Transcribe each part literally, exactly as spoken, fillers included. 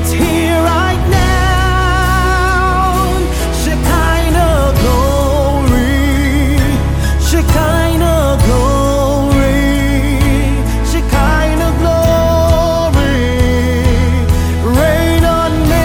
It's here right now. Shekinah glory, Shekinah glory, Shekinah glory, rain on me.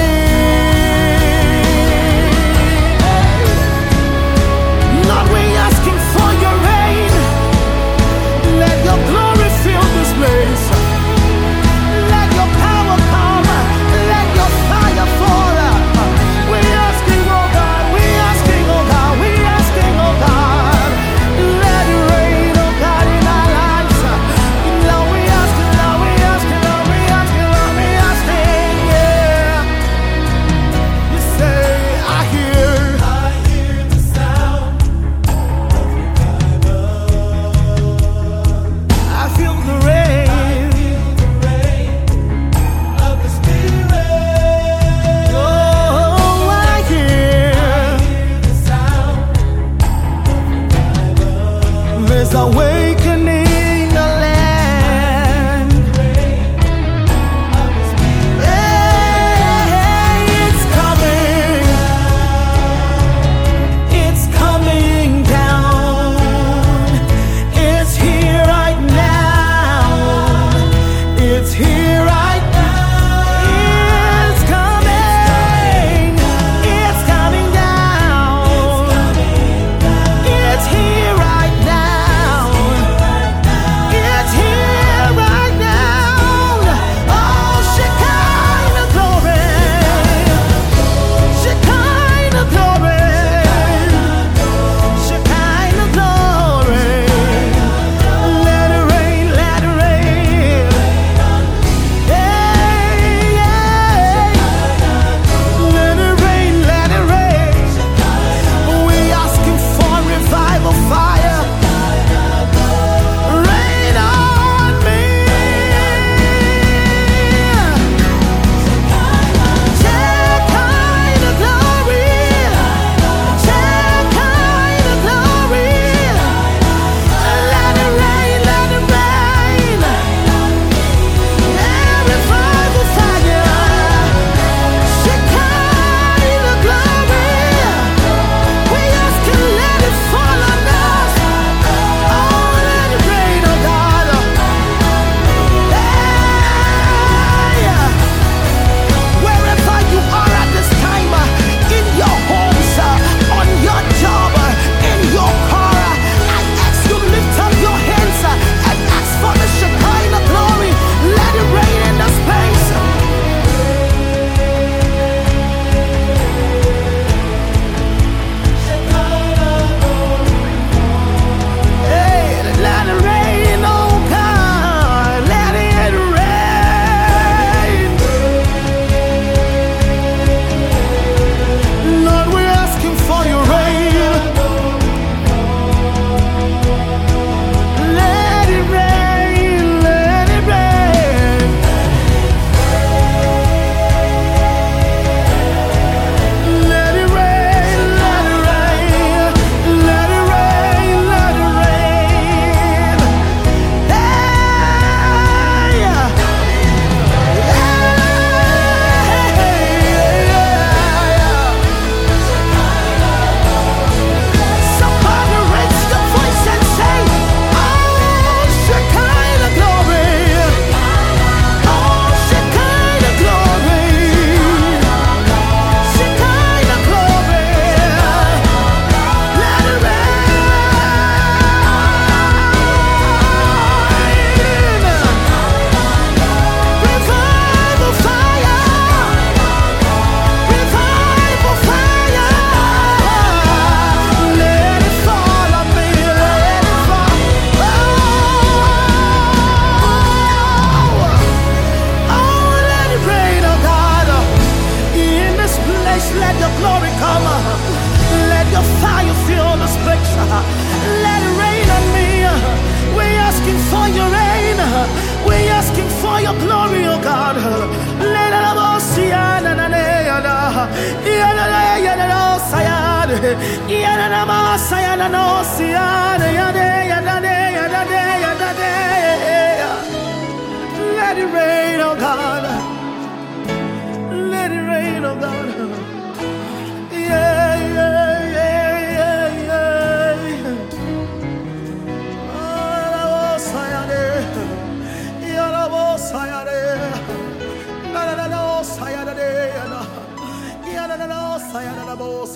Lord, we asking for your rain. Let your glory fill this place. Let your power come. Let your fire fall. We asking, oh God, we asking, oh God, we asking, oh God. Let it rain, oh God, in our lives. Lord, we asking, Lord, we asking, Lord, we asking, Lord, we asking, yeah. You say, I hear, I hear the sound of revival. I feel the rain, the rain of the Spirit. Oh, I hear the sound of revival. There's awakening in the land. Hey, it's coming. It's coming down. It's here right now. It's here right now. It's coming. It's coming down. It's here right now. It's here right now. Oh, Shekinah glory. Shekinah glory. Shekinah glory. Let it rain, let it rain. Hey, yeah. Let it rain, let it rain. We asking for revival fire. Rain on me. Shekinah glory. Shekinah glory. Let it rain, let it rain. Yeah, revival fire. Shekinah glory. We asking, let it fall on us. Oh, let it rain, oh God. Hey, wherever you are at this time, in your homes, on your job, in your car, I ask you lift up your hands and ask for the Shekinah glory. Let it rain in this place. Hey, let it rain, oh God, let it rain. Lord, we're asking for your rain. Let it rain, let it rain. Let it rain, let it rain. Let it rain, let it rain. Hey, somebody raise your voice and say, oh, Shekinah glory. Oh, Shekinah glory. Shekinah glory. Let it rain. Revival fire. Revival fire. Let it fall on me. Let it fall. Oh, oh, let it rain, oh God. In this place, let your glory come. Let your fire fill this place. Let it rain on me. We're asking for your rain. We're asking for your glory, oh God. Let it all see. Let it rain, oh God.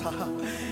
Jesus.